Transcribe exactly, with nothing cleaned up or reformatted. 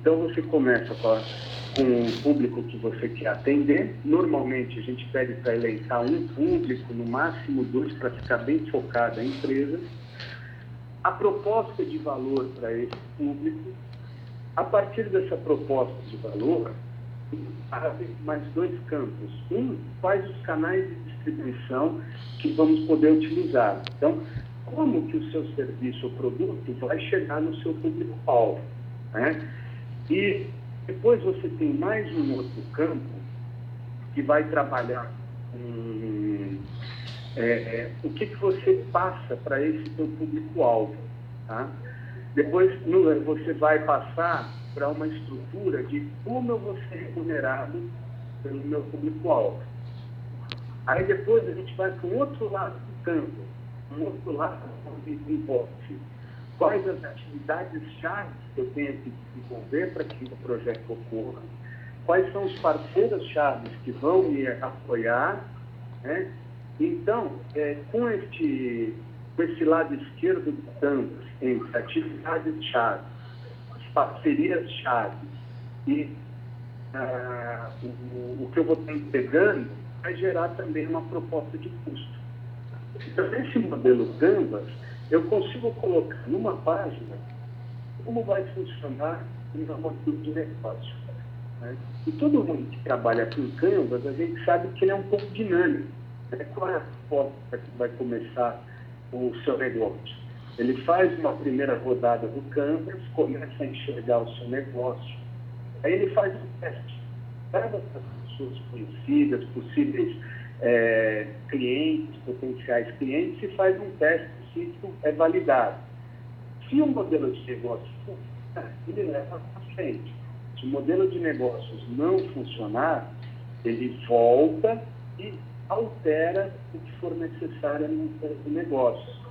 Então, você começa com, a, com o público que você quer atender. Normalmente, a gente pede para elencar um público, no máximo dois, para ficar bem focada a empresa. A proposta de valor para esse público. A partir dessa proposta de valor, abre mais dois campos. Um, quais os canais de distribuição que vamos poder utilizar. Então, como que o seu serviço ou produto vai chegar no seu público-alvo, né? E depois você tem mais um outro campo que vai trabalhar com é, é, o que, que você passa para esse seu público-alvo, tá? Depois no, você vai passar para uma estrutura de como eu vou ser remunerado pelo meu público-alvo. Aí depois a gente vai para o outro lado do campo, um outro lado onde envolve quais as atividades-chave que eu tenho que desenvolver para que o projeto ocorra, quais são os parceiros-chave que vão me apoiar, né? Então, é, com, este, com esse lado esquerdo do campo, entre atividades-chave, as parcerias-chave e ah, o, o que eu vou estar entregando, vai gerar também uma proposta de custo. Então, nesse modelo Canvas, eu consigo colocar numa página como vai funcionar o meu modelo de negócio, né? E todo mundo que trabalha com Canvas, a gente sabe que ele é um pouco dinâmico, né? Qual é a proposta que vai começar o seu negócio? Ele faz uma primeira rodada do Canvas, começa a enxergar o seu negócio, aí ele faz um teste, leva para as pessoas conhecidas, possíveis é, clientes, potenciais clientes, e faz um teste se isso é validado. Se o modelo de negócio funcionar, ele leva para frente. Se o modelo de negócios não funcionar, ele volta e altera o que for necessário no negócio.